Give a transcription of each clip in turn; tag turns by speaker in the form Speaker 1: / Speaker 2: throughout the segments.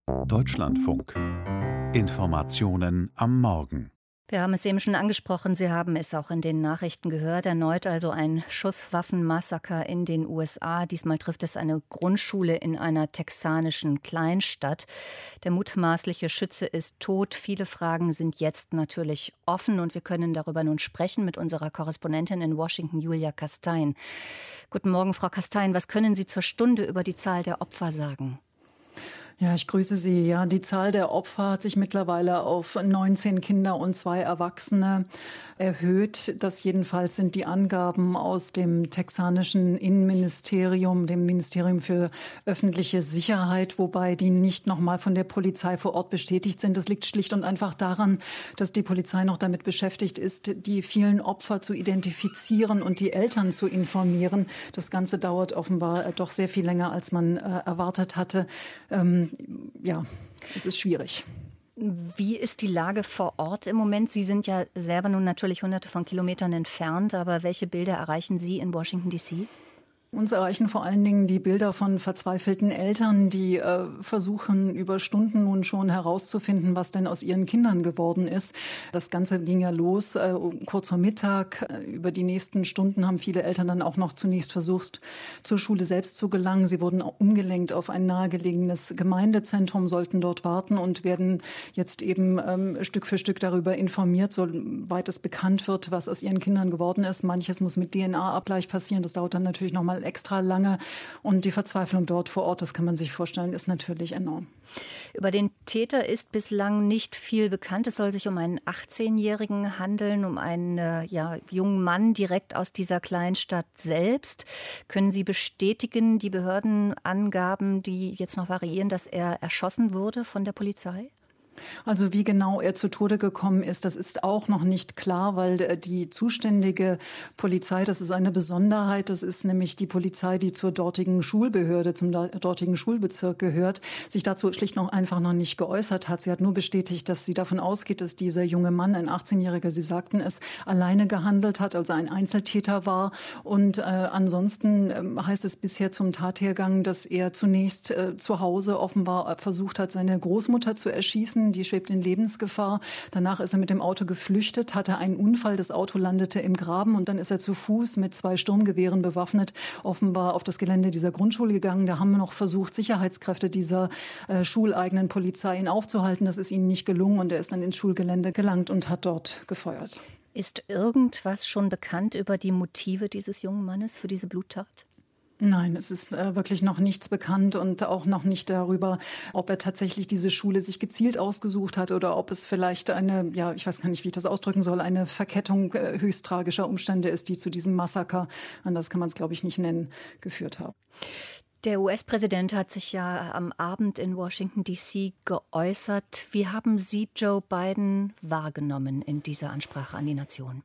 Speaker 1: Deutschlandfunk. Informationen am Morgen.
Speaker 2: Wir haben es eben schon angesprochen, Sie haben es auch in den Nachrichten gehört. Erneut also ein Schusswaffenmassaker in den USA. Diesmal trifft es eine Grundschule in einer texanischen Kleinstadt. Der mutmaßliche Schütze ist tot. Viele Fragen sind jetzt natürlich offen und wir können darüber nun sprechen mit unserer Korrespondentin in Washington, Julia Kastein. Guten Morgen, Frau Kastein. Was können Sie zur Stunde über die Zahl der Opfer sagen?
Speaker 3: Ja, ich grüße Sie. Ja, die Zahl der Opfer hat sich mittlerweile auf 19 Kinder und 2 Erwachsene erhöht. Das jedenfalls sind die Angaben aus dem texanischen Innenministerium, dem Ministerium für öffentliche Sicherheit, wobei die nicht nochmal von der Polizei vor Ort bestätigt sind. Das liegt schlicht und einfach daran, dass die Polizei noch damit beschäftigt ist, die vielen Opfer zu identifizieren und die Eltern zu informieren. Das Ganze dauert offenbar doch sehr viel länger, als man erwartet hatte. Ja, es ist schwierig.
Speaker 2: Wie ist die Lage vor Ort im Moment? Sie sind ja selber nun natürlich hunderte von Kilometern entfernt, aber welche Bilder erreichen Sie in Washington, D.C.?
Speaker 3: Uns erreichen vor allen Dingen die Bilder von verzweifelten Eltern, die versuchen über Stunden nun schon herauszufinden, was denn aus ihren Kindern geworden ist. Das Ganze ging ja los kurz vor Mittag. Über die nächsten Stunden haben viele Eltern dann auch noch zunächst versucht, zur Schule selbst zu gelangen. Sie wurden umgelenkt auf ein nahegelegenes Gemeindezentrum, sollten dort warten und werden jetzt eben Stück für Stück darüber informiert, soweit es bekannt wird, was aus ihren Kindern geworden ist. Manches muss mit DNA-Abgleich passieren. Das dauert dann natürlich noch mal extra lange. Und die Verzweiflung dort vor Ort, das kann man sich vorstellen, ist natürlich enorm.
Speaker 2: Über den Täter ist bislang nicht viel bekannt. Es soll sich um einen 18-Jährigen handeln, um einen jungen Mann direkt aus dieser Kleinstadt selbst. Können Sie bestätigen, die Behördenangaben, die jetzt noch variieren, dass er erschossen wurde von der Polizei?
Speaker 3: Also wie genau er zu Tode gekommen ist, das ist auch noch nicht klar, weil die zuständige Polizei, das ist eine Besonderheit, das ist nämlich die Polizei, die zur dortigen Schulbehörde, zum dortigen Schulbezirk gehört, sich dazu schlicht noch einfach noch nicht geäußert hat. Sie hat nur bestätigt, dass sie davon ausgeht, dass dieser junge Mann, ein 18-Jähriger, Sie sagten es, alleine gehandelt hat, also ein Einzeltäter war. Und ansonsten heißt es bisher zum Tathergang, dass er zunächst zu Hause offenbar versucht hat, seine Großmutter zu erschießen. Die schwebt in Lebensgefahr. Danach ist er mit dem Auto geflüchtet, hatte einen Unfall. Das Auto landete im Graben und dann ist er zu Fuß mit 2 Sturmgewehren bewaffnet offenbar auf das Gelände dieser Grundschule gegangen. Da haben wir noch versucht, Sicherheitskräfte dieser schuleigenen Polizei ihn aufzuhalten. Das ist ihnen nicht gelungen und er ist dann ins Schulgelände gelangt und hat dort gefeuert.
Speaker 2: Ist irgendwas schon bekannt über die Motive dieses jungen Mannes für diese Bluttat?
Speaker 3: Nein, es ist wirklich noch nichts bekannt und auch noch nicht darüber, ob er tatsächlich diese Schule sich gezielt ausgesucht hat oder ob es vielleicht eine, ich weiß gar nicht, wie ich das ausdrücken soll, eine Verkettung höchst tragischer Umstände ist, die zu diesem Massaker, anders kann man es, glaube ich, nicht nennen, geführt haben.
Speaker 2: Der US-Präsident hat sich ja am Abend in Washington, D.C. geäußert. Wie haben Sie Joe Biden wahrgenommen in dieser Ansprache an die Nation?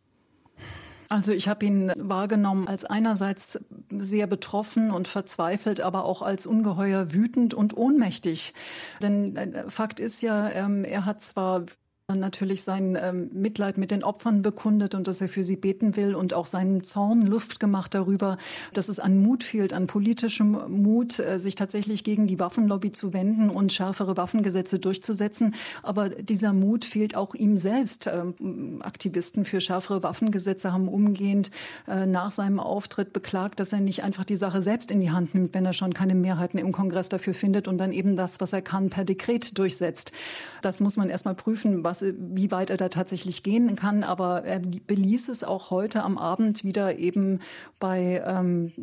Speaker 3: Also ich habe ihn wahrgenommen als einerseits sehr betroffen und verzweifelt, aber auch als ungeheuer wütend und ohnmächtig. Denn Fakt ist ja, er hat zwar natürlich sein Mitleid mit den Opfern bekundet und dass er für sie beten will und auch seinen Zorn Luft gemacht darüber, dass es an Mut fehlt, an politischem Mut, sich tatsächlich gegen die Waffenlobby zu wenden und schärfere Waffengesetze durchzusetzen. Aber dieser Mut fehlt auch ihm selbst. Aktivisten für schärfere Waffengesetze haben umgehend nach seinem Auftritt beklagt, dass er nicht einfach die Sache selbst in die Hand nimmt, wenn er schon keine Mehrheiten im Kongress dafür findet und dann eben das, was er kann, per Dekret durchsetzt. Das muss man erstmal prüfen, wie weit er da tatsächlich gehen kann. Aber er beließ es auch heute am Abend wieder eben bei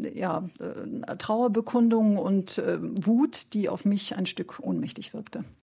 Speaker 3: Trauerbekundungen und Wut, die auf mich ein Stück ohnmächtig wirkte.